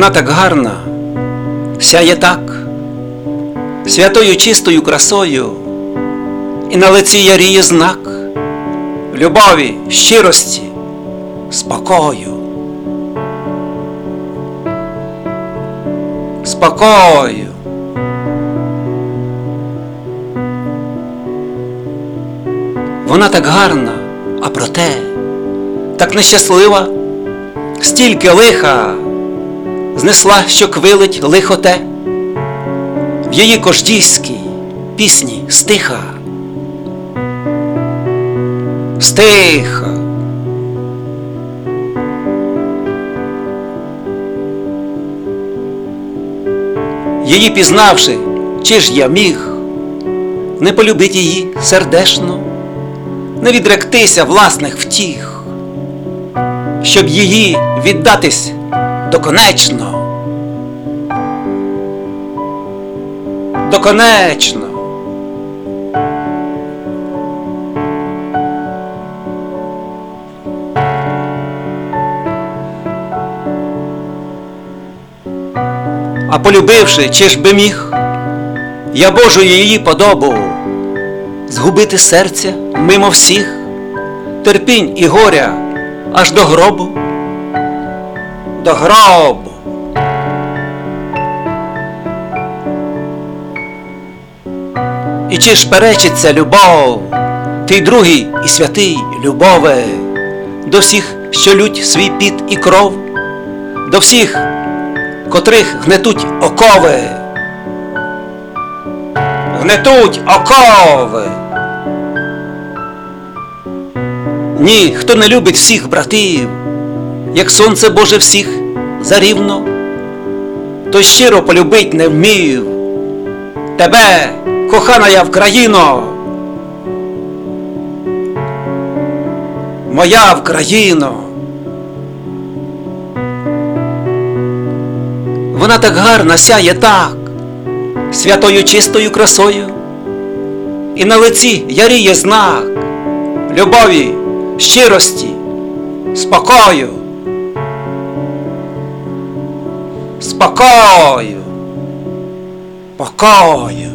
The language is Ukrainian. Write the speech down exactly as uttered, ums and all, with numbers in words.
Вона так гарна, сяє так, святою чистою красою, і на лиці яріє знак любові, щирості, спокою. Спокою. Вона так гарна, а проте так нещаслива, стільки лиха знесла, що квилить лихо те. В її кождійській пісні стиха, стиха. Її пізнавши, чи ж я міг не полюбить її сердечно, не відректися власних втіх, щоб її віддатись доконечно. Доконечно. А полюбивши, чи ж би міг я Божу її подобу згубити серця мимо всіх, терпінь і горя аж до гробу, до гробу. І чи ж перечиться любов, тій другій і святий любове, до всіх, що лють свій піт і кров, до всіх, котрих гнетуть окови, гнетуть окови. Ні, хто не любить всіх братів, як сонце Боже всіх зарівно, той щиро полюбить не вмів тебе, кохана я Вкраїно, моя Вкраїно. Вона так гарна сяє так, святою чистою красою, і на лиці яріє знак любові, щирості, спокою. Спокою, покою.